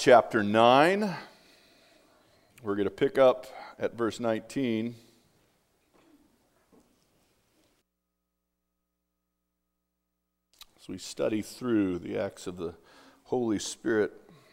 chapter 9. We're going to pick up at verse 19. As we study through the acts of the Holy Spirit.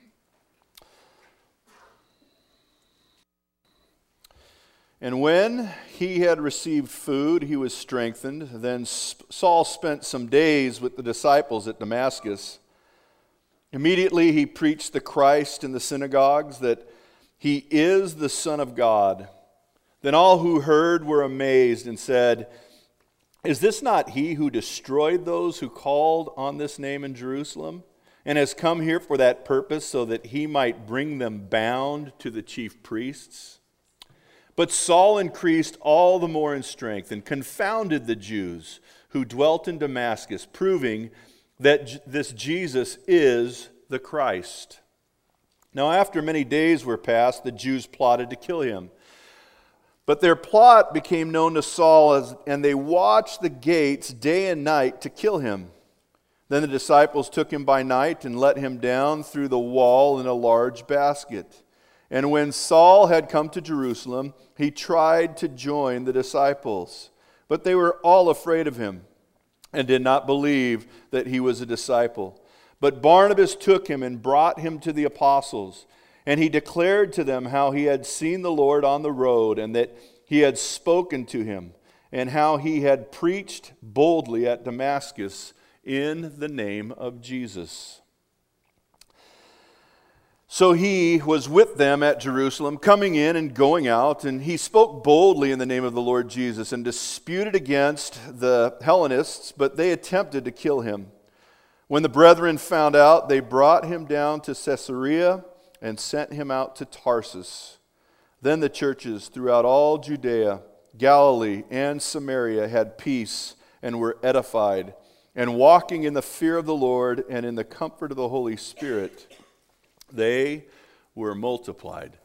And when he had received food, he was strengthened. Then Saul spent some days with the disciples at Damascus. Immediately he preached the Christ in the synagogues, that he is the Son of God. Then all who heard were amazed and said, "Is this not he who destroyed those who called on this name in Jerusalem, and has come here for that purpose, so that he might bring them bound to the chief priests?" But Saul increased all the more in strength and confounded the Jews who dwelt in Damascus, proving that this Jesus is the Christ. Now after many days were passed, the Jews plotted to kill him. But their plot became known to Saul, and they watched the gates day and night to kill him. Then the disciples took him by night and let him down through the wall in a large basket. And when Saul had come to Jerusalem, he tried to join the disciples. But they were all afraid of him and did not believe that he was a disciple. But Barnabas took him and brought him to the apostles. And he declared to them how he had seen the Lord on the road, and that he had spoken to him, and how he had preached boldly at Damascus in the name of Jesus. So he was with them at Jerusalem, coming in and going out, and he spoke boldly in the name of the Lord Jesus, and disputed against the Hellenists, but they attempted to kill him. When the brethren found out, they brought him down to Caesarea and sent him out to Tarsus. Then the churches throughout all Judea, Galilee, and Samaria had peace and were edified, and walking in the fear of the Lord and in the comfort of the Holy Spirit, they were multiplied.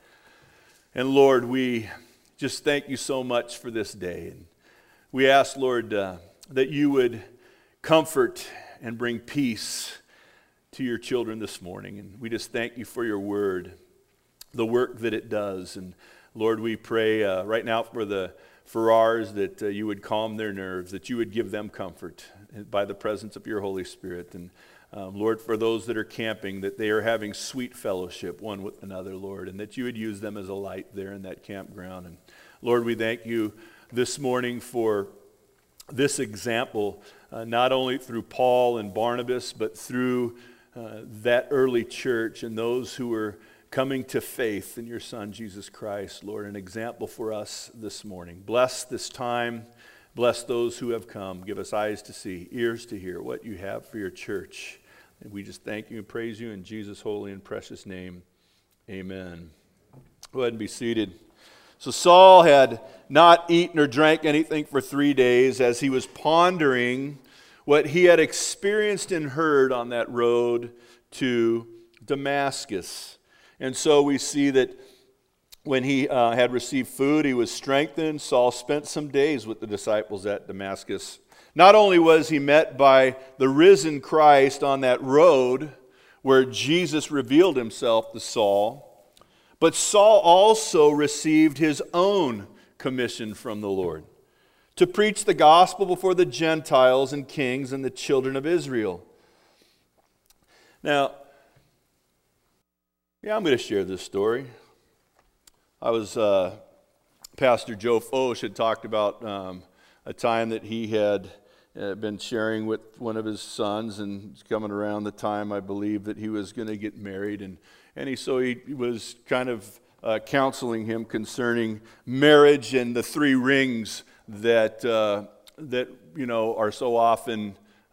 And Lord, we just thank you so much for this day. And we ask, Lord, that you would comfort and bring peace to your children this morning. And we just thank you for your word, the work that it does. And Lord, we pray right now for the Farrars that you would calm their nerves, that you would give them comfort by the presence of your Holy Spirit. And Lord, for those that are camping, that they are having sweet fellowship one with another, Lord, and that you would use them as a light there in that campground. And Lord, we thank you this morning for this example, not only through Paul and Barnabas, but through that early church and those who were coming to faith in your Son, Jesus Christ. Lord, an example for us this morning. Bless this time. Bless those who have come. Give us eyes to see, ears to hear what you have for your church. And we just thank you and praise you in Jesus' holy and precious name. Amen. Go ahead and be seated. So Saul had not eaten or drank anything for 3 days as he was pondering what he had experienced and heard on that road to Damascus. And so we see that when he had received food, he was strengthened. Saul spent some days with the disciples at Damascus. Not only was he met by the risen Christ on that road where Jesus revealed himself to Saul, but Saul also received his own commission from the Lord to preach the gospel before the Gentiles and kings and the children of Israel. Now, I'm going to share this story. Pastor Joe Foch had talked about a time that he had been sharing with one of his sons, and it's coming around the time, I believe, that he was going to get married, and he was kind of counseling him concerning marriage and the 3 rings that are so often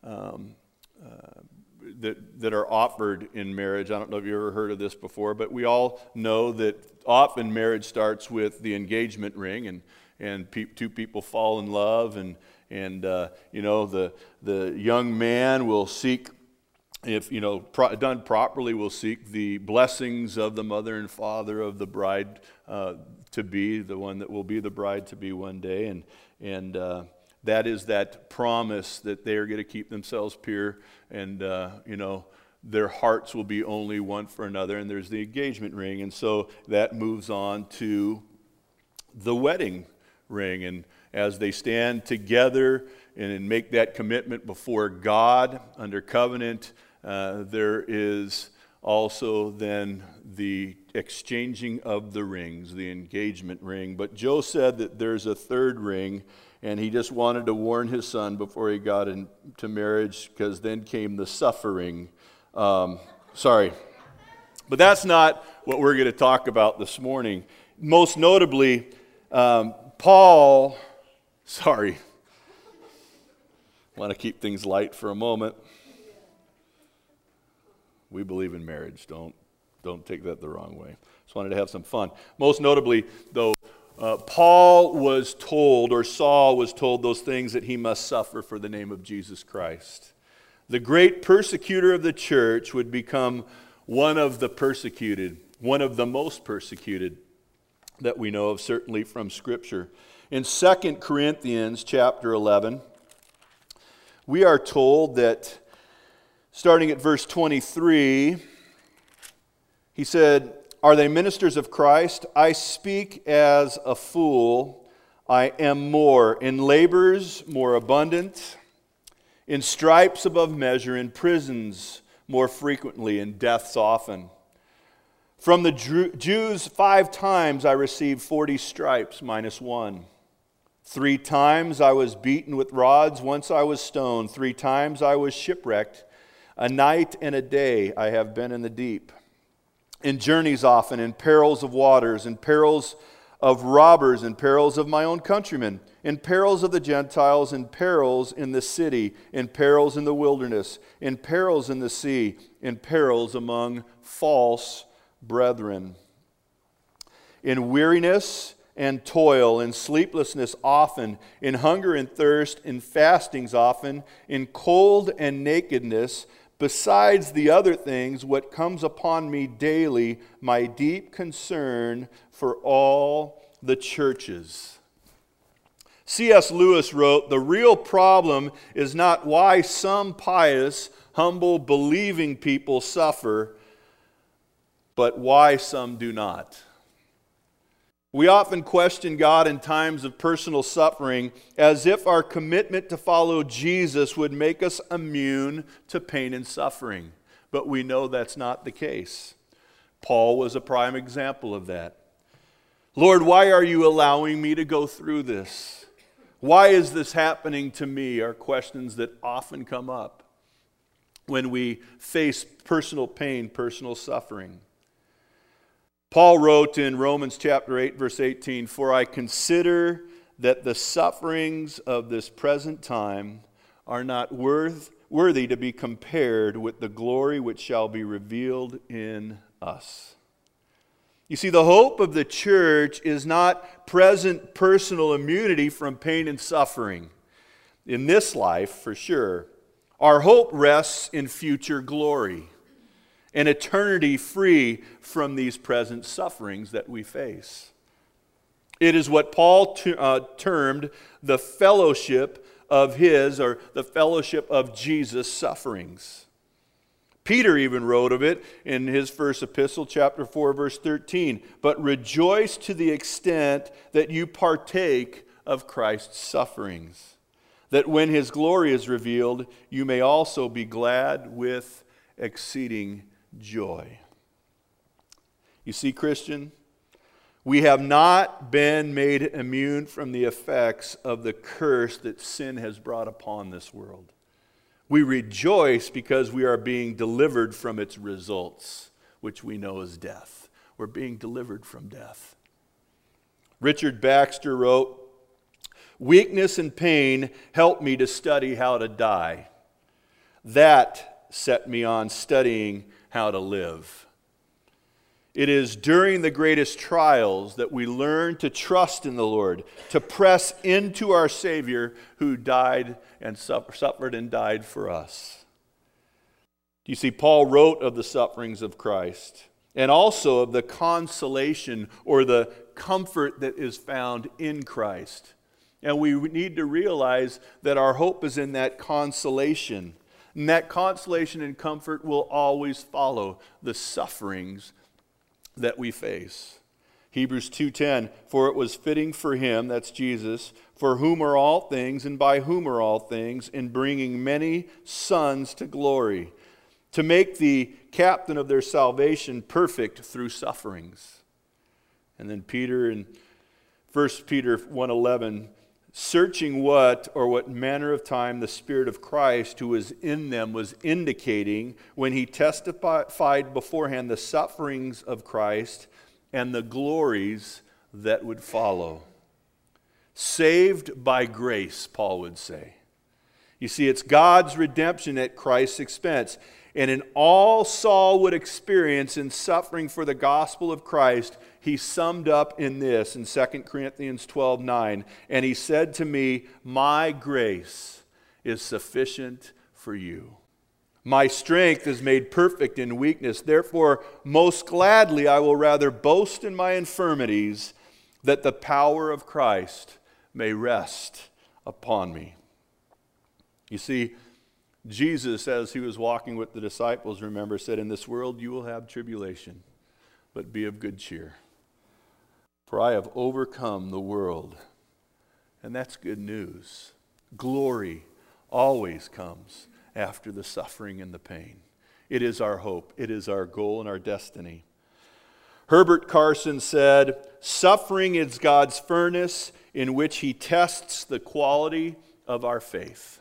that are offered in marriage. I don't know if you ever heard of this before, but we all know that often marriage starts with the engagement ring, and 2 people fall in love, and the young man will seek, if done properly, will seek the blessings of the mother and father of the bride to be, the one that will be the bride to be one day, and that is that promise that they are going to keep themselves pure and their hearts will be only one for another, and there's the engagement ring. And so that moves on to the wedding ring. And as they stand together and make that commitment before God under covenant, there is also then the exchanging of the rings, the engagement ring. But Joe said that there's a third ring, and he just wanted to warn his son before he got into marriage, because then came the suffering. Sorry. But that's not what we're going to talk about this morning. Most notably, Paul, I want to keep things light for a moment. We believe in marriage. Don't take that the wrong way. Just wanted to have some fun. Most notably, though, Paul was told, or Saul was told, those things that he must suffer for the name of Jesus Christ. The great persecutor of the church would become one of the persecuted, one of the most persecuted that we know of, certainly from Scripture. In 2 Corinthians chapter 11, we are told that, starting at verse 23, he said, "Are they ministers of Christ? I speak as a fool. I am more. In labors more abundant, in stripes above measure, in prisons more frequently, in deaths often. From the Jews 5 times I received 40 stripes minus 1. 3 times I was beaten with rods, once I was stoned, 3 times I was shipwrecked. A night and a day I have been in the deep. In journeys often, in perils of waters, in perils of robbers, in perils of my own countrymen, in perils of the Gentiles, in perils in the city, in perils in the wilderness, in perils in the sea, in perils among false brethren. In weariness and toil, in sleeplessness often, in hunger and thirst, in fastings often, in cold and nakedness, besides the other things, what comes upon me daily, my deep concern for all the churches." C.S. Lewis wrote, "The real problem is not why some pious, humble, believing people suffer, but why some do not." We often question God in times of personal suffering as if our commitment to follow Jesus would make us immune to pain and suffering. But we know that's not the case. Paul was a prime example of that. "Lord, why are you allowing me to go through this? Why is this happening to me?" are questions that often come up when we face personal pain, personal suffering. Paul wrote in Romans chapter 8, verse 18, "For I consider that the sufferings of this present time are not worthy to be compared with the glory which shall be revealed in us." You see, the hope of the church is not present personal immunity from pain and suffering. In this life, for sure. Our hope rests in future glory, an eternity free from these present sufferings that we face. It is what Paul termed the fellowship of his, or the fellowship of Jesus' sufferings. Peter even wrote of it in his first epistle, chapter 4, verse 13. "But rejoice to the extent that you partake of Christ's sufferings, that when his glory is revealed, you may also be glad with exceeding joy." You see, Christian, we have not been made immune from the effects of the curse that sin has brought upon this world. We rejoice because we are being delivered from its results, which we know is death. We're being delivered from death. Richard Baxter wrote, "Weakness and pain helped me to study how to die. That set me on studying how to live." It is during the greatest trials that we learn to trust in the Lord, to press into our Savior who died and suffered and died for us. You see, Paul wrote of the sufferings of Christ and also of the consolation or the comfort that is found in Christ. And we need to realize that our hope is in that consolation, And that consolation and comfort will always follow the sufferings that we face. Hebrews 2:10, for it was fitting for him, that's Jesus, for whom are all things and by whom are all things, in bringing many sons to glory, to make the captain of their salvation perfect through sufferings. And then Peter in 1 Peter 1:11, searching what manner of time the Spirit of Christ who was in them was indicating when he testified beforehand the sufferings of Christ and the glories that would follow. Saved by grace, Paul would say. You see, it's God's redemption at Christ's expense. And in all Saul would experience in suffering for the gospel of Christ, he summed up in this in 2 Corinthians 12:9. And he said to me, my grace is sufficient for you. My strength is made perfect in weakness. Therefore, most gladly I will rather boast in my infirmities, that the power of Christ may rest upon me. You see, Jesus, as he was walking with the disciples, remember, said, in this world you will have tribulation, but be of good cheer. For I have overcome the world. And that's good news. Glory always comes after the suffering and the pain. It is our hope. It is our goal and our destiny. Herbert Carson said, suffering is God's furnace in which he tests the quality of our faith.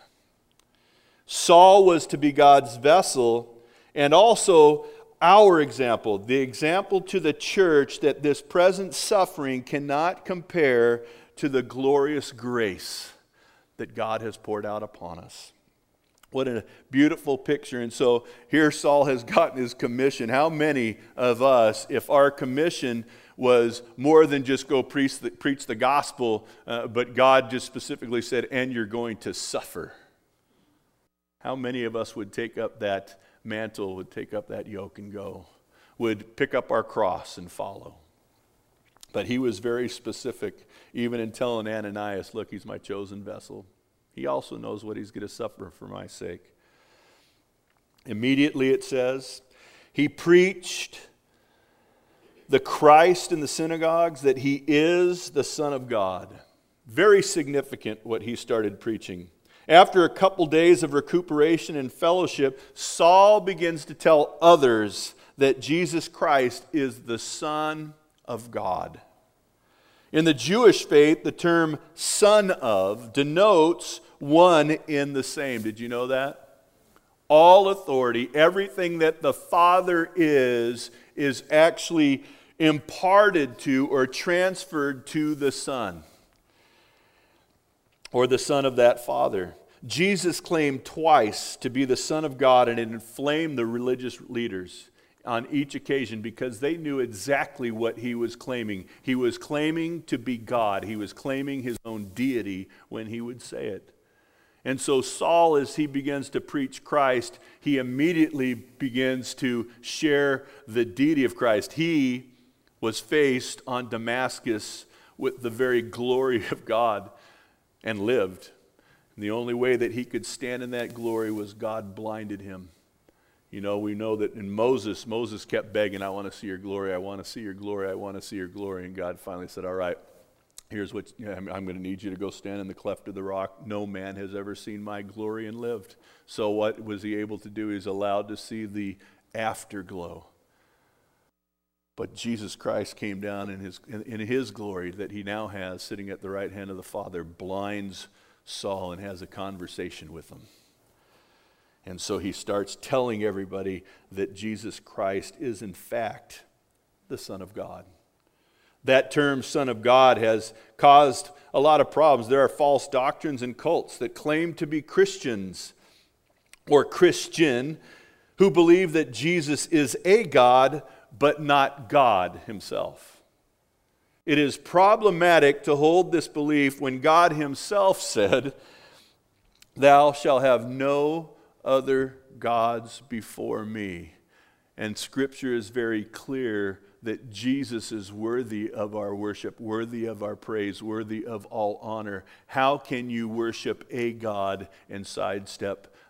Saul was to be God's vessel and also our example, the example to the church that this present suffering cannot compare to the glorious grace that God has poured out upon us. What a beautiful picture. And so here Saul has gotten his commission. How many of us, if our commission was more than just go preach the gospel, but God just specifically said, and you're going to suffer? How many of us would take up that mantle, would take up that yoke and go, would pick up our cross and follow? But he was very specific, even in telling Ananias, look, he's my chosen vessel. He also knows what he's going to suffer for my sake. Immediately it says, he preached the Christ in the synagogues, that he is the Son of God. Very significant what he started preaching. After a couple days of recuperation and fellowship, Saul begins to tell others that Jesus Christ is the Son of God. In the Jewish faith, the term son of denotes one in the same. Did you know that? All authority, everything that the Father is actually imparted to or transferred to the Son, or the Son of that Father. Jesus claimed twice to be the Son of God, and it inflamed the religious leaders on each occasion because they knew exactly what he was claiming. He was claiming to be God. He was claiming his own deity when he would say it. And so Saul, as he begins to preach Christ, he immediately begins to share the deity of Christ. He was faced on Damascus with the very glory of God and lived. And the only way that he could stand in that glory was God blinded him. You know, we know that in Moses kept begging, I want to see your glory, I want to see your glory, I want to see your glory. And God finally said, all right, here's what, I'm going to need you to go stand in the cleft of the rock. No man has ever seen my glory and lived. So what was he able to do? He's allowed to see the afterglow. But Jesus Christ came down in his glory that he now has, sitting at the right hand of the Father, blinds Saul and has a conversation with him. And so he starts telling everybody that Jesus Christ is in fact the Son of God. That term, Son of God, has caused a lot of problems. There are false doctrines and cults that claim to be Christians or Christian who believe that Jesus is a God, but not God himself. It is problematic to hold this belief when God himself said, "Thou shalt have no other gods before me." And Scripture is very clear that Jesus is worthy of our worship, worthy of our praise, worthy of all honor. How can you worship a God and sidestep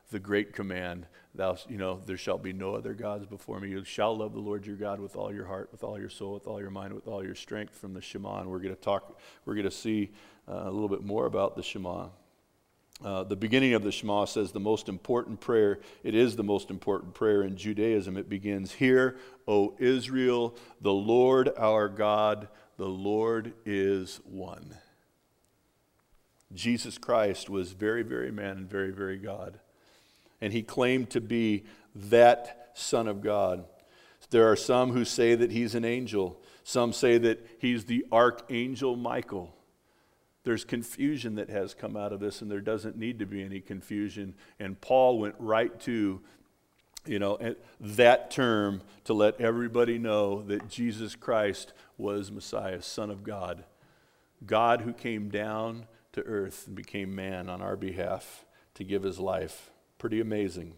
the great command, there shall be no other gods before me. You shall love the Lord your God with all your heart, with all your soul, with all your mind, with all your strength, from the Shema. And we're going to see a little bit more about the Shema. The beginning of the Shema says the most important prayer. It is the most important prayer in Judaism. It begins, "Hear, O Israel, the Lord our God, the Lord is one." Jesus Christ was very, very man and very, very God. And he claimed to be that Son of God. There are some who say that he's an angel. Some say that he's the Archangel Michael. There's confusion that has come out of this, and there doesn't need to be any confusion. And Paul went right to, that term to let everybody know that Jesus Christ was Messiah, Son of God. God who came down to earth and became man on our behalf to give his life. Pretty amazing.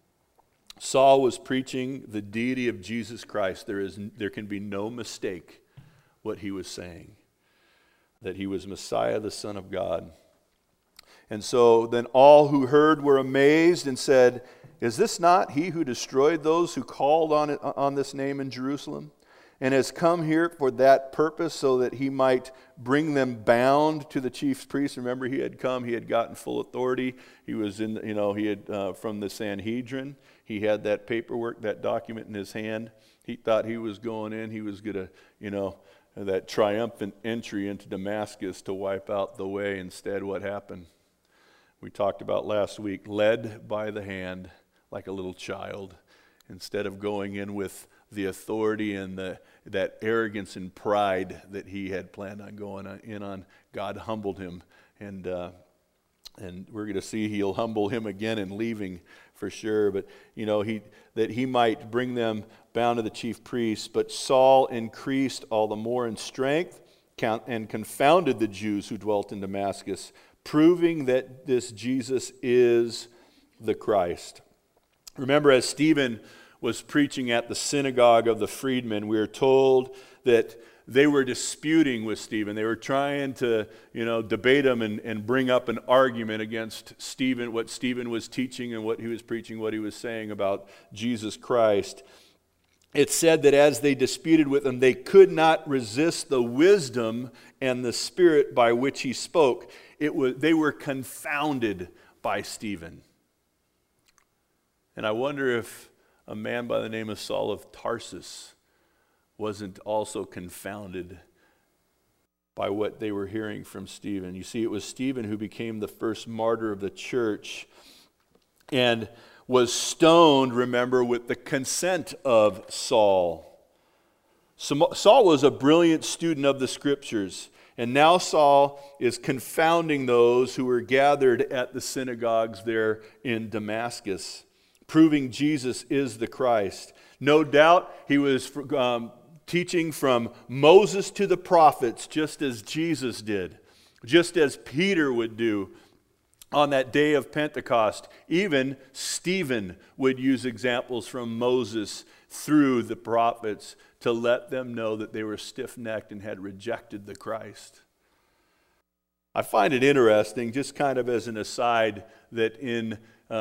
Saul was preaching the deity of Jesus Christ. There can be no mistake what he was saying, that he was Messiah, the Son of God. And so then all who heard were amazed and said, "Is this not he who destroyed those who called on this name in Jerusalem, and has come here for that purpose, so that he might bring them bound to the chief priests?" Remember, he had gotten full authority. He was from the Sanhedrin. He had that paperwork, that document in his hand. He thought he was going in. He was going to, that triumphant entry into Damascus to wipe out the way. Instead, what happened? We talked about last week, led by the hand like a little child. Instead of going in with the authority and that arrogance and pride that he had planned on going in on, God humbled him. And we're going to see he'll humble him again in leaving for sure. But, that he might bring them bound to the chief priests. But Saul increased all the more in strength and confounded the Jews who dwelt in Damascus, proving that this Jesus is the Christ. Remember, as Stephen was preaching at the synagogue of the freedmen, we are told that they were disputing with Stephen. They were trying to, debate him and bring up an argument against Stephen, what Stephen was teaching and what he was preaching, what he was saying about Jesus Christ. It said that as they disputed with him, they could not resist the wisdom and the spirit by which he spoke. They were confounded by Stephen. And I wonder if a man by the name of Saul of Tarsus wasn't also confounded by what they were hearing from Stephen. You see, it was Stephen who became the first martyr of the church and was stoned, remember, with the consent of Saul. Saul was a brilliant student of the Scriptures, and now Saul is confounding those who were gathered at the synagogues there in Damascus, proving Jesus is the Christ. No doubt he was teaching from Moses to the prophets, just as Jesus did, just as Peter would do on that day of Pentecost. Even Stephen would use examples from Moses through the prophets to let them know that they were stiff-necked and had rejected the Christ. I find it interesting, just kind of as an aside, that in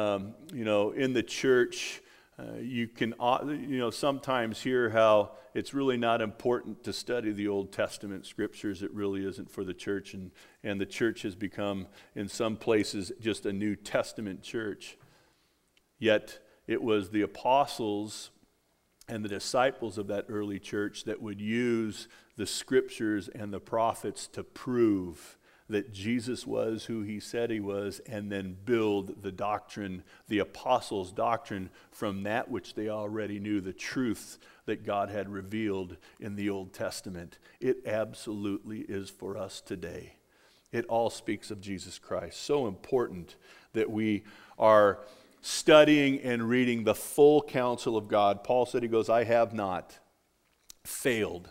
the church, you can sometimes hear how it's really not important to study the Old Testament scriptures. It really isn't for the church, and the church has become, in some places, just a New Testament church. Yet it was the apostles and the disciples of that early church that would use the scriptures and the prophets to prove that Jesus was who he said he was, and then build the doctrine, the apostles' doctrine, from that which they already knew, the truth that God had revealed in the Old Testament. It absolutely is for us today. It all speaks of Jesus Christ. So important that we are studying and reading the full counsel of God. Paul said, he goes, I have not failed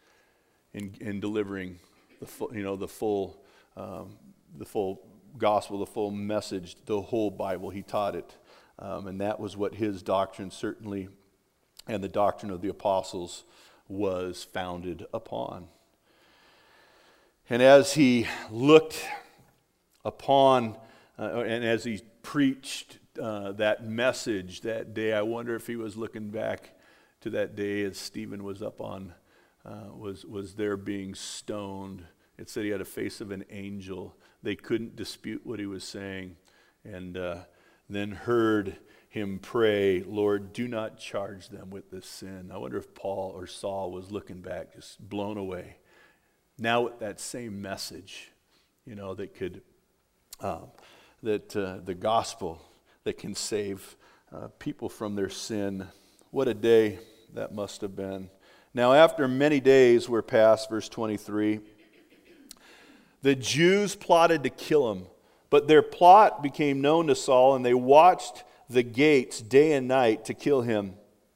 in delivering the full gospel, the full message, the whole Bible. He taught it. And that was what his doctrine certainly, and the doctrine of the apostles, was founded upon. And as he looked upon, and as he preached that message that day. I wonder if he was looking back to that day as Stephen was up on, was there being stoned. It said he had a face of an angel. They couldn't dispute what he was saying. And then heard him pray, Lord, do not charge them with this sin. I wonder if Paul or Saul was looking back, just blown away. Now with that same message, that could, the gospel that can save people from their sin. What a day that must have been. Now after many days were passed, verse 23, the Jews plotted to kill him, but their plot became known to Saul, and they watched the gates day and night to kill him.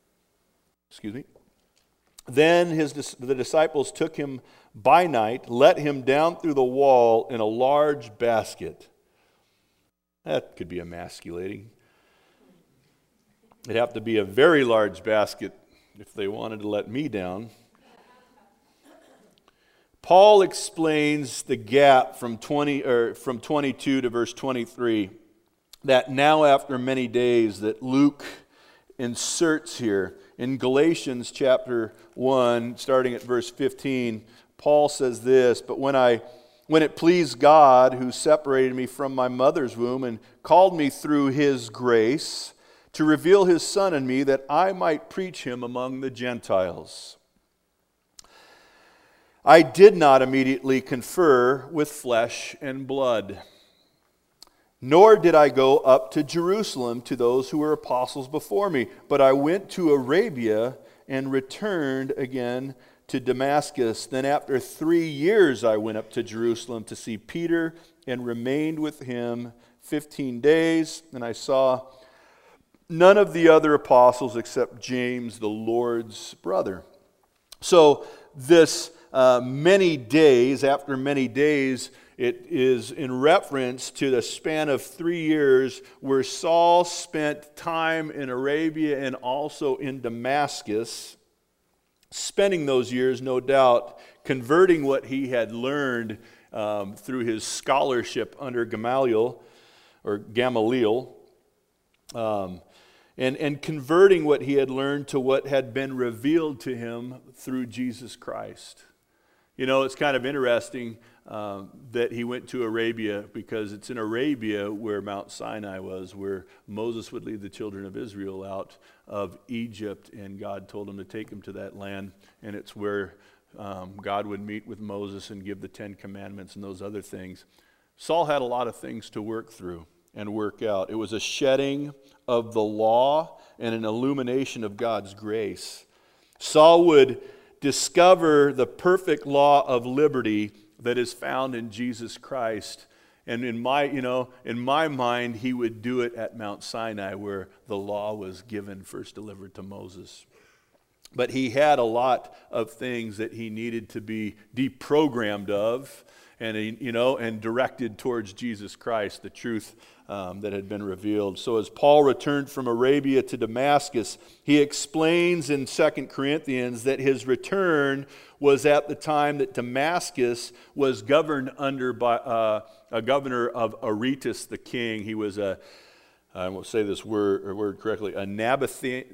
Then the disciples took him by night, let him down through the wall in a large basket. That could be emasculating. It'd have to be a very large basket if they wanted to let me down. Paul explains the gap from 22 to verse 23, that now after many days that Luke inserts here. In Galatians chapter 1, starting at verse 15, Paul says this, but when it pleased God, who separated me from my mother's womb and called me through his grace to reveal his Son in me, that I might preach him among the Gentiles. I did not immediately confer with flesh and blood, nor did I go up to Jerusalem to those who were apostles before me, but I went to Arabia and returned again to Damascus. Then after 3 years I went up to Jerusalem to see Peter and remained with him 15 days. And I saw none of the other apostles except James, the Lord's brother. So this many days, after many days, it is in reference to the span of 3 years where Saul spent time in Arabia and also in Damascus, spending those years, no doubt, converting what he had learned through his scholarship under Gamaliel, and converting what he had learned to what had been revealed to him through Jesus Christ. It's kind of interesting that he went to Arabia, because it's in Arabia where Mount Sinai was, where Moses would lead the children of Israel out of Egypt, and God told him to take them to that land, and it's where God would meet with Moses and give the 10 Commandments and those other things. Saul had a lot of things to work through and work out. It was a shedding of the law and an illumination of God's grace. Saul would discover the perfect law of liberty that is found in Jesus Christ. And in my mind, he would do it at Mount Sinai, where the law was given, first delivered to Moses. But he had a lot of things that he needed to be deprogrammed of, and directed towards Jesus Christ, the truth that had been revealed. So as Paul returned from Arabia to Damascus, he explains in 2 Corinthians that his return was at the time that Damascus was governed under by a governor of Aretas the king. He was I won't say this word correctly, a Nabatean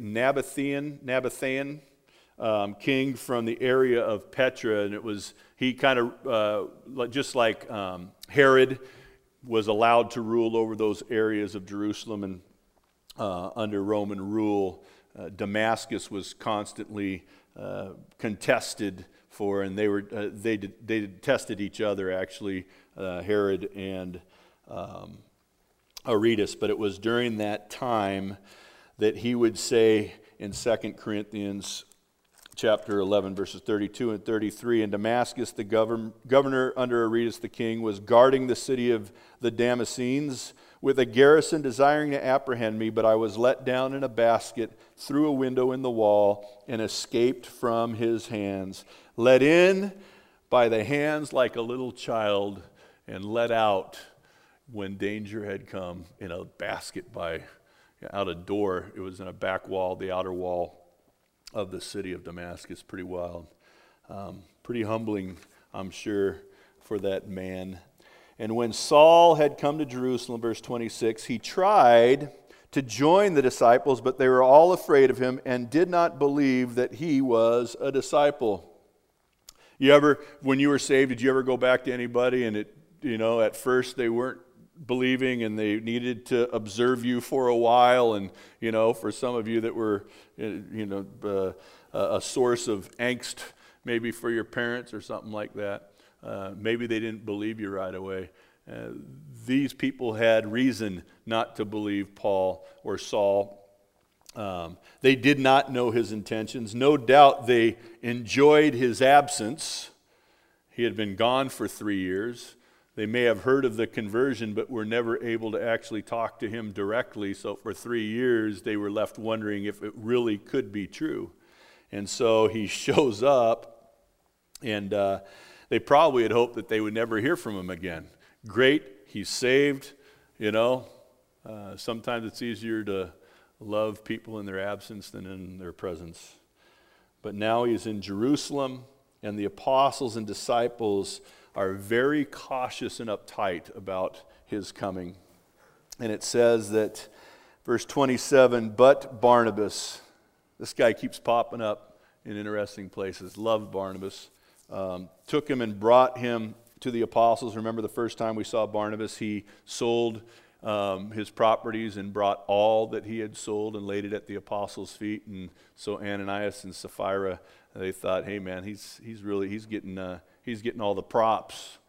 king from the area of Petra, and he kind of just like Herod was allowed to rule over those areas of Jerusalem and under Roman rule. Damascus was constantly contested for, and they tested each other actually, Herod and Aretas. But it was during that time that he would say in 2 Corinthians chapter 11, verses 32 and 33, in Damascus, the governor under Aretas the king was guarding the city of the Damascenes with a garrison desiring to apprehend me, but I was let down in a basket through a window in the wall and escaped from his hands. Let in by the hands like a little child and let out when danger had come, in a basket out a door. It was in a back wall, the outer wall of the city of Damascus. Pretty wild. Pretty humbling, I'm sure, for that man. And when Saul had come to Jerusalem, verse 26, he tried to join the disciples, but they were all afraid of him and did not believe that he was a disciple. You ever, when you were saved, did you ever go back to anybody and at first they weren't believing and they needed to observe you for a while, and for some of you that were a source of angst maybe for your parents or something like that, maybe they didn't believe you right away. These people had reason not to believe Paul or Saul. They did not know his intentions. No doubt they enjoyed his absence. He had been gone for 3 years. They may have heard of the conversion, but were never able to actually talk to him directly. So for 3 years, they were left wondering if it really could be true. And so he shows up, and they probably had hoped that they would never hear from him again. Great, he's saved. Sometimes it's easier to love people in their absence than in their presence. But now he's in Jerusalem, and the apostles and disciples are very cautious and uptight about his coming. And it says that, verse 27, but Barnabas, this guy keeps popping up in interesting places, loved Barnabas, took him and brought him to the apostles. Remember the first time we saw Barnabas, he sold his properties and brought all that he had sold and laid it at the apostles' feet. And so Ananias and Sapphira, they thought, hey man, he's getting all the props,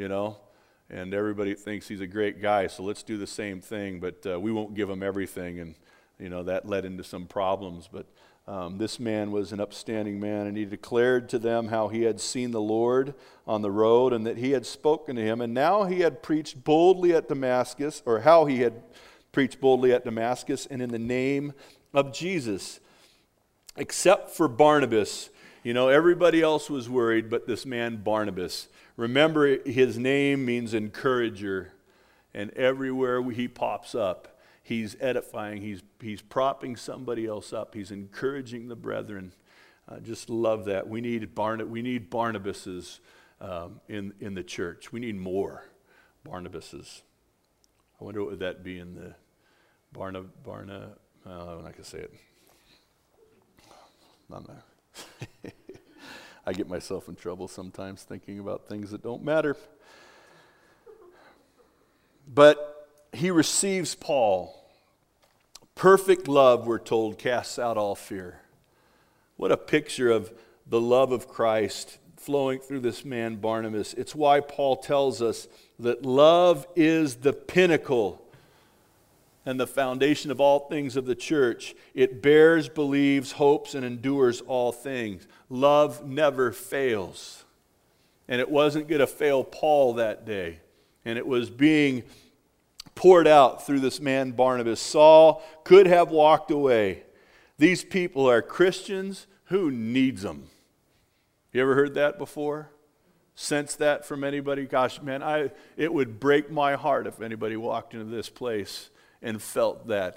and everybody thinks he's a great guy, so let's do the same thing, but we won't give him everything. And that led into some problems. But this man was an upstanding man, and he declared to them how he had seen the Lord on the road and that he had spoken to him, and now he had preached boldly at Damascus, or how he had preached boldly at Damascus and in the name of Jesus, except for Barnabas. Everybody else was worried, but this man Barnabas. Remember, his name means encourager, and everywhere he pops up, he's edifying, he's propping somebody else up, he's encouraging the brethren. I just love that. We need Barnabases in the church. We need more Barnabases. I wonder what would that be in the I'm not going to say it. I get myself in trouble sometimes thinking about things that don't matter. But he receives Paul. Perfect love, we're told, casts out all fear. What a picture of the love of Christ flowing through this man Barnabas. It's why Paul tells us that love is the pinnacle and the foundation of all things of the church. It bears, believes, hopes, and endures all things. Love never fails. And it wasn't going to fail Paul that day. And it was being poured out through this man Barnabas. Saul could have walked away. These people are Christians. Who needs them? You ever heard that before? Sensed that from anybody? Gosh, man, it would break my heart if anybody walked into this place and felt that.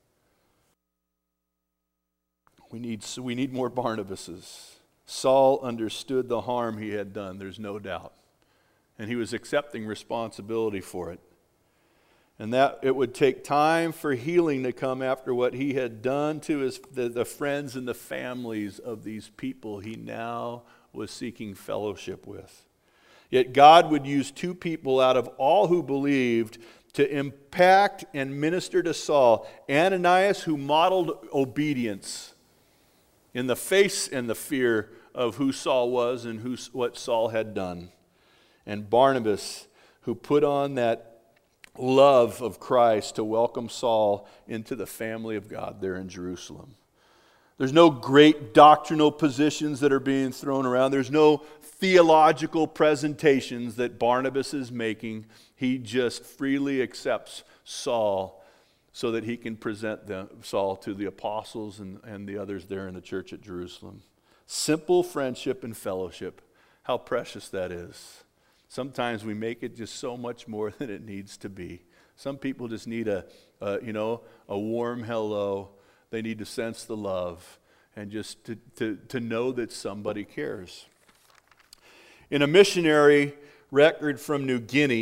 We need more Barnabases. Saul understood the harm he had done, there's no doubt. And he was accepting responsibility for it. And that it would take time for healing to come after what he had done to the friends and the families of these people he now was seeking fellowship with. Yet God would use two people out of all who believed to impact and minister to Saul. Ananias, who modeled obedience in the face and the fear of who Saul was and what Saul had done. And Barnabas, who put on that love of Christ to welcome Saul into the family of God there in Jerusalem. There's no great doctrinal positions that are being thrown around. There's no theological presentations that Barnabas is making. He just freely accepts Saul so that he can present Saul to the apostles and the others there in the church at Jerusalem. Simple friendship and fellowship. How precious that is. Sometimes we make it just so much more than it needs to be. Some people just need a warm hello. They need to sense the love and just to know that somebody cares. In a missionary record from New Guinea,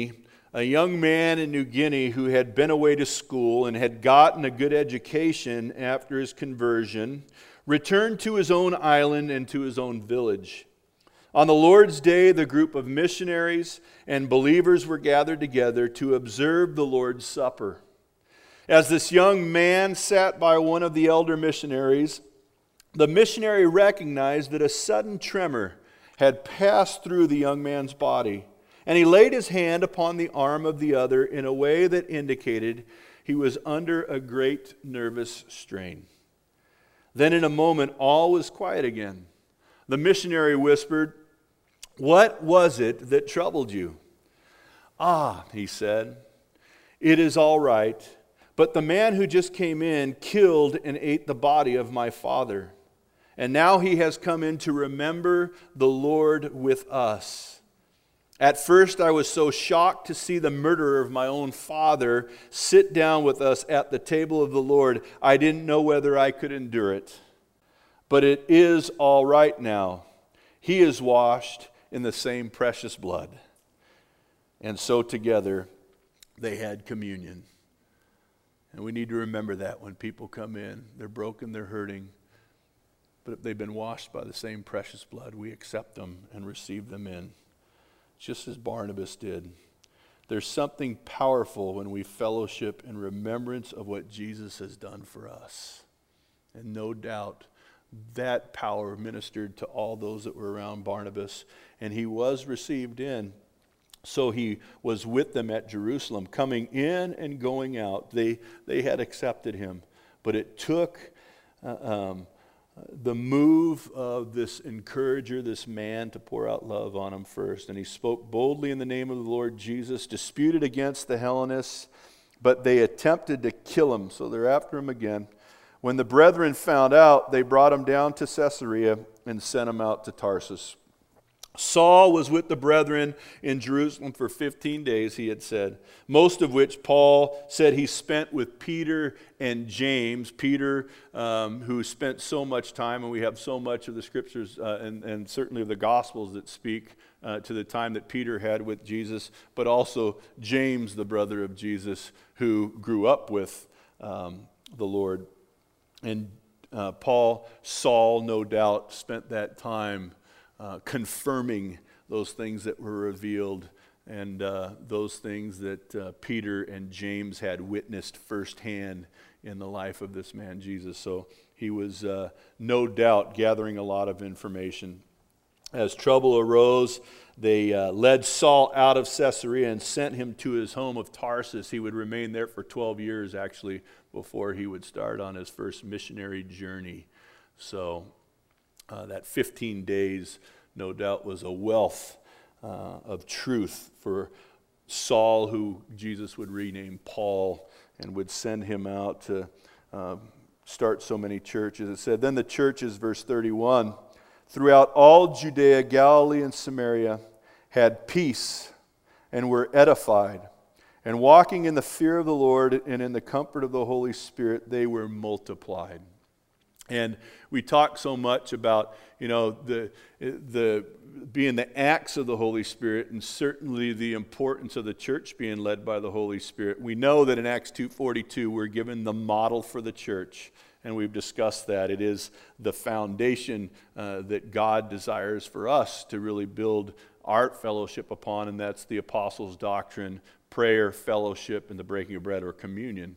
a young man in New Guinea who had been away to school and had gotten a good education after his conversion, returned to his own island and to his own village. On the Lord's Day, the group of missionaries and believers were gathered together to observe the Lord's Supper. As this young man sat by one of the elder missionaries, the missionary recognized that a sudden tremor had passed through the young man's body, and he laid his hand upon the arm of the other in a way that indicated he was under a great nervous strain. Then in a moment, all was quiet again. The missionary whispered, "What was it that troubled you?" "Ah," he said, "it is all right, but the man who just came in killed and ate the body of my father. And now he has come in to remember the Lord with us. At first I was so shocked to see the murderer of my own father sit down with us at the table of the Lord, I didn't know whether I could endure it. But it is all right now. He is washed in the same precious blood." And so together they had communion. And we need to remember that when people come in, they're broken, they're hurting. But if they've been washed by the same precious blood, we accept them and receive them in, just as Barnabas did. There's something powerful when we fellowship in remembrance of what Jesus has done for us. And no doubt, that power ministered to all those that were around Barnabas, and he was received in. So he was with them at Jerusalem, coming in and going out. They had accepted him, but it took the move of this encourager, this man, to pour out love on him first. And he spoke boldly in the name of the Lord Jesus, disputed against the Hellenists, but they attempted to kill him, so they're after him again. When the brethren found out, they brought him down to Caesarea and sent him out to Tarsus. Saul was with the brethren in Jerusalem for 15 days, he had said, most of which Paul said he spent with Peter and James. Peter, who spent so much time, and we have so much of the scriptures and certainly of the Gospels that speak to the time that Peter had with Jesus, but also James, the brother of Jesus, who grew up with the Lord. And Saul, no doubt, spent that time confirming those things that were revealed and those things that Peter and James had witnessed firsthand in the life of this man Jesus. So he was no doubt gathering a lot of information. As trouble arose, they led Saul out of Caesarea and sent him to his home of Tarsus. He would remain there for 12 years actually before he would start on his first missionary journey. So that 15 days, no doubt, was a wealth of truth for Saul, who Jesus would rename Paul and would send him out to start so many churches. It said, then the churches, verse 31, throughout all Judea, Galilee, and Samaria had peace and were edified. And walking in the fear of the Lord and in the comfort of the Holy Spirit, they were multiplied. And we talk so much about, the being the acts of the Holy Spirit, and certainly the importance of the church being led by the Holy Spirit. We know that in Acts 2:42 we're given the model for the church, and we've discussed that. It is the foundation that God desires for us to really build our fellowship upon, and that's the apostles' doctrine, prayer, fellowship, and the breaking of bread or communion.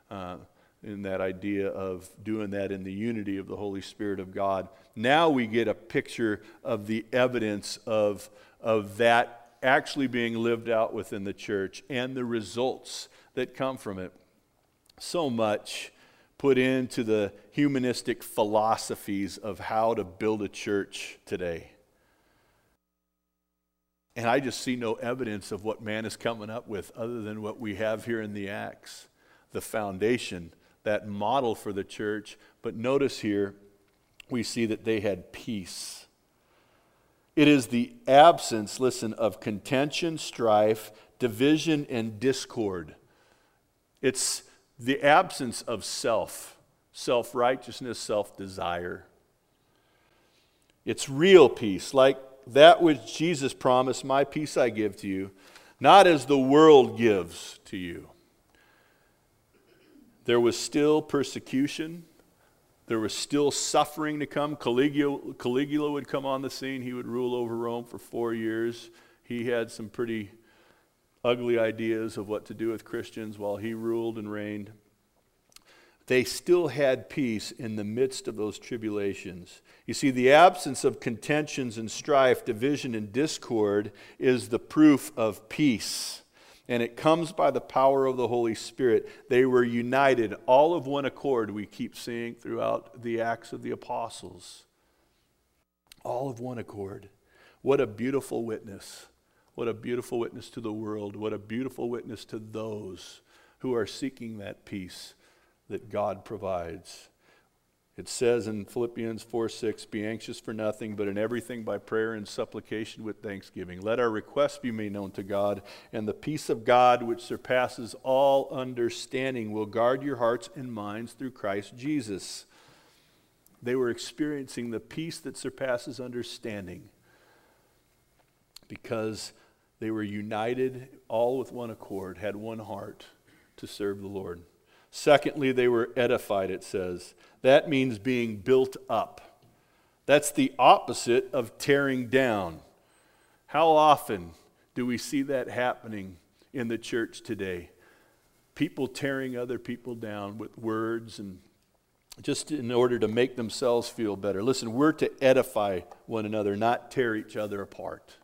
In that idea of doing that in the unity of the Holy Spirit of God. Now we get a picture of the evidence of that actually being lived out within the church and the results that come from it. So much put into the humanistic philosophies of how to build a church today. And I just see no evidence of what man is coming up with other than what we have here in the Acts, the foundation, that model for the church. But notice here, we see that they had peace. It is the absence, listen, of contention, strife, division, and discord. It's the absence of self-righteousness, self-desire. It's real peace, like that which Jesus promised, my peace I give to you. not as the world gives to you. There was still persecution. There was still suffering to come. Caligula would come on the scene. He would rule over Rome for 4 years. He had some pretty ugly ideas of what to do with Christians while he ruled and reigned. They still had peace in the midst of those tribulations. You see, the absence of contentions and strife, division and discord is the proof of peace. And it comes by the power of the Holy Spirit. They were united, all of one accord, we keep seeing throughout the Acts of the Apostles. All of one accord. What a beautiful witness. What a beautiful witness to the world. What a beautiful witness to those who are seeking that peace that God provides. It says in Philippians 4:6, be anxious for nothing, but in everything by prayer and supplication with thanksgiving. Let our requests be made known to God, and the peace of God, which surpasses all understanding, will guard your hearts and minds through Christ Jesus. They were experiencing the peace that surpasses understanding because they were united, all with one accord, had one heart to serve the Lord. Secondly, they were edified, it says. That means being built up. That's the opposite of tearing down. How often do we see that happening in the church today? People tearing other people down with words and just in order to make themselves feel better. Listen, we're to edify one another, not tear each other apart.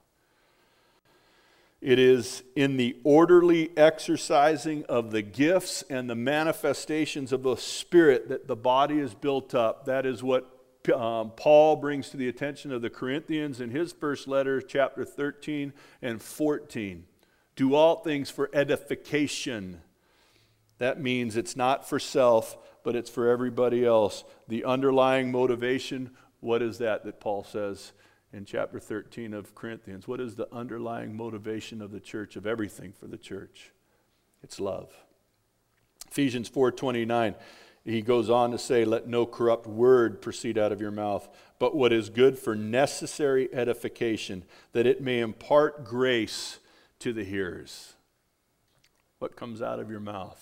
It is in the orderly exercising of the gifts and the manifestations of the Spirit that the body is built up. That is what Paul brings to the attention of the Corinthians in his first letter, chapter 13 and 14. Do all things for edification. That means it's not for self, but it's for everybody else. The underlying motivation, what is that Paul says in chapter 13 of Corinthians? What is the underlying motivation of the church, of everything for the church? It's love. Ephesians 4:29, he goes on to say, let no corrupt word proceed out of your mouth, but what is good for necessary edification, that it may impart grace to the hearers. What comes out of your mouth?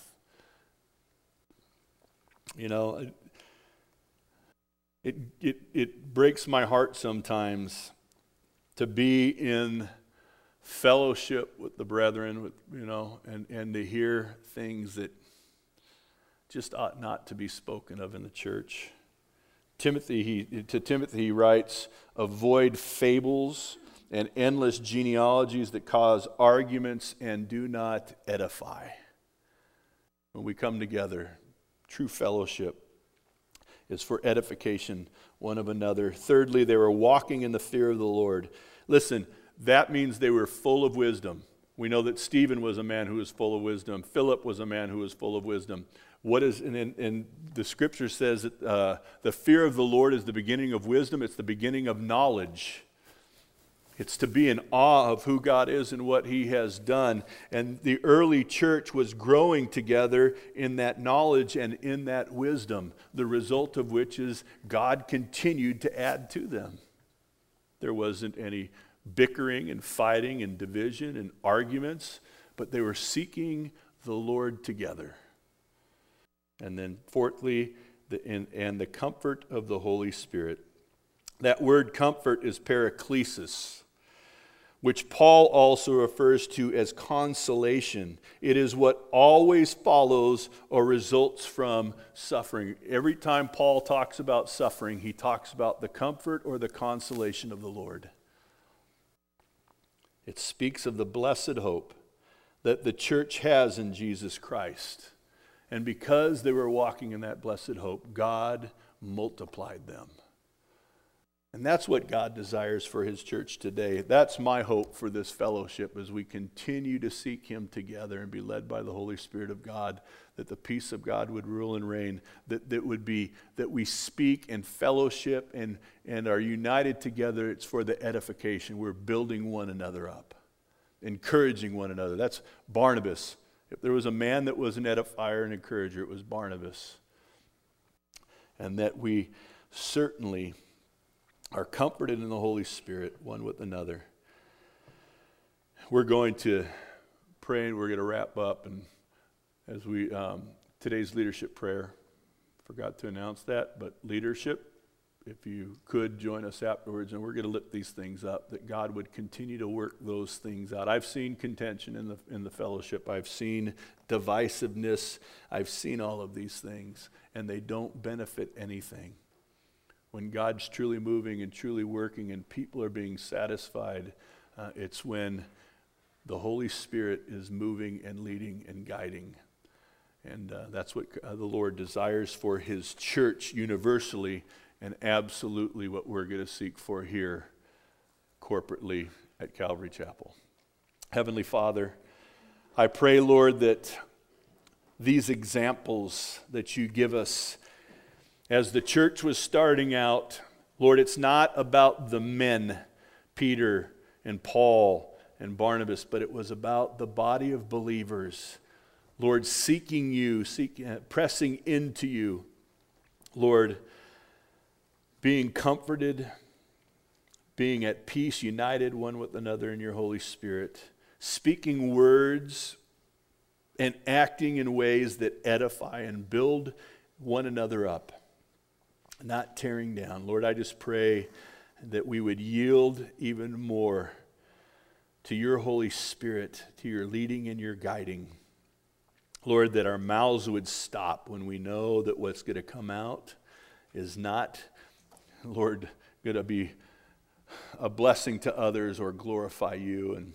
You know, It breaks my heart sometimes to be in fellowship with the brethren, and to hear things that just ought not to be spoken of in the church. To Timothy he writes, avoid fables and endless genealogies that cause arguments and do not edify. When we come together, true fellowship is for edification one of another. Thirdly, they were walking in the fear of the Lord. Listen, that means they were full of wisdom. We know that Stephen was a man who was full of wisdom. Philip was a man who was full of wisdom. And the scripture says that the fear of the Lord is the beginning of wisdom. It's the beginning of knowledge. It's to be in awe of who God is and what He has done. And the early church was growing together in that knowledge and in that wisdom, the result of which is God continued to add to them. There wasn't any bickering and fighting and division and arguments, but they were seeking the Lord together. And then fourthly, the comfort of the Holy Spirit. That word comfort is paraklesis, which Paul also refers to as consolation. It is what always follows or results from suffering. Every time Paul talks about suffering, he talks about the comfort or the consolation of the Lord. It speaks of the blessed hope that the church has in Jesus Christ. And because they were walking in that blessed hope, God multiplied them. And that's what God desires for His church today. That's my hope for this fellowship as we continue to seek Him together and be led by the Holy Spirit of God, that the peace of God would rule and reign, that we speak and fellowship and are united together. It's for the edification. We're building one another up, encouraging one another. That's Barnabas. If there was a man that was an edifier and encourager, it was Barnabas. And that we certainly are comforted in the Holy Spirit, one with another. We're going to praying, we're going to wrap up. And as we, today's leadership prayer, forgot to announce that, but leadership, if you could join us afterwards, and we're going to lift these things up, that God would continue to work those things out. I've seen contention in the fellowship. I've seen divisiveness. I've seen all of these things, and they don't benefit anything. When God's truly moving and truly working and people are being satisfied, it's when the Holy Spirit is moving and leading and guiding. And that's what the Lord desires for his church universally, and absolutely what we're going to seek for here corporately at Calvary Chapel. Heavenly Father, I pray, Lord, that these examples that you give us as the church was starting out, Lord, it's not about the men, Peter and Paul and Barnabas, but it was about the body of believers, Lord, seeking you, pressing into you, Lord, being comforted, being at peace, united one with another in your Holy Spirit, speaking words and acting in ways that edify and build one another up, not tearing down. Lord, I just pray that we would yield even more to your Holy Spirit, to your leading and your guiding. Lord, that our mouths would stop when we know that what's going to come out is not, Lord, going to be a blessing to others or glorify you. And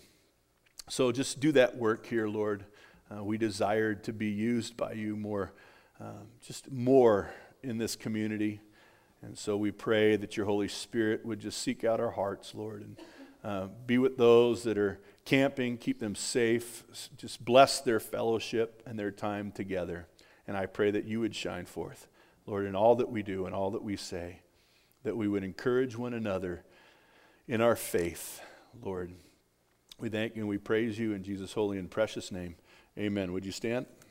so just do that work here, Lord. We desire to be used by you more, just more in this community. And so we pray that your Holy Spirit would just seek out our hearts, Lord, and be with those that are camping, keep them safe, just bless their fellowship and their time together. And I pray that you would shine forth, Lord, in all that we do and all that we say, that we would encourage one another in our faith, Lord. We thank you and we praise you in Jesus' holy and precious name. Amen. Would you stand?